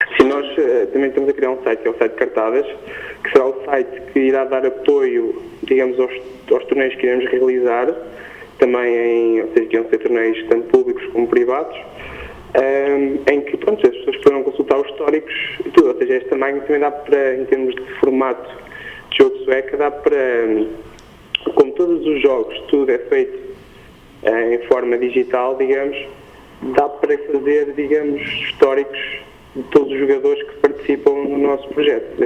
Sim, nós também estamos a criar um site, que é o site Cartadas, que será o site que irá dar apoio, digamos, aos torneios que iremos realizar, também ou seja, que iam ser torneios tanto públicos como privados, em que, pronto, as pessoas poderão consultar os históricos e tudo, ou seja, este tamanho também dá para, em termos de formato de jogo sueca, dá para, como todos os jogos, tudo é feito em forma digital, digamos, dá para fazer, digamos, históricos de todos os jogadores que participam no nosso projeto.